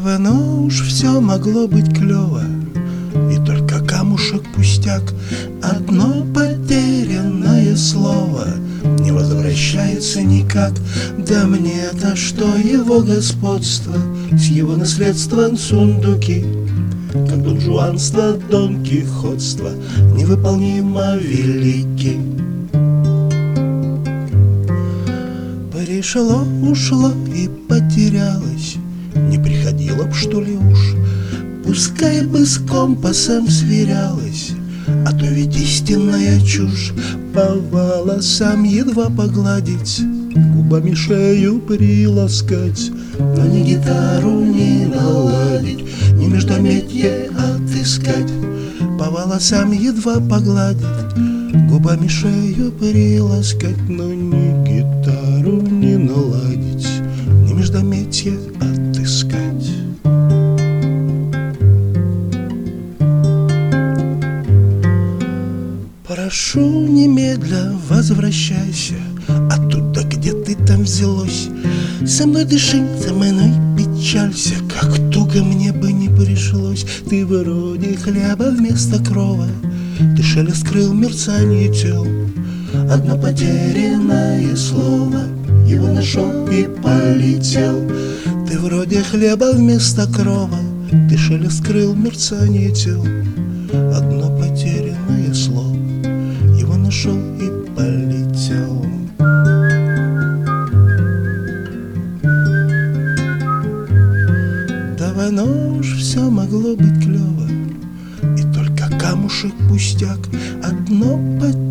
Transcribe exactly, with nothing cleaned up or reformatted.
Давно уж все могло быть клево, и только камушек пустяк. Одно потерянное слово не возвращается никак. Да мне-то что его господство с его наследством сундуки, как донжуанство, дон кихотство невыполнимо велики. Пришло, ушло и потерялось, не приходило б, что ли уж, пускай бы с компасом сверялась, а то ведь истинная чушь. По волосам едва погладить, губами шею приласкать, но ни гитару не наладить, ни междометье отыскать. По волосам едва погладить, губами шею приласкать, но ни гитару не наладить, ни междометье отыскать. Прошу, немедля возвращайся оттуда, где ты там взялось. Со мной дыши, со мной печалься, как туго мне бы не пришлось. Ты вроде хлеба вместо крова, ты шелест крыл, мерцанье тел. Одно потерянное слово, его нашел и полетел. Ты вроде хлеба вместо крова, ты шелест крыл, мерцанье тел. Одно потерянное слово, его нашел и полетел. Давно уж все могло быть клево, и только камушек пустяк. Одно потерянное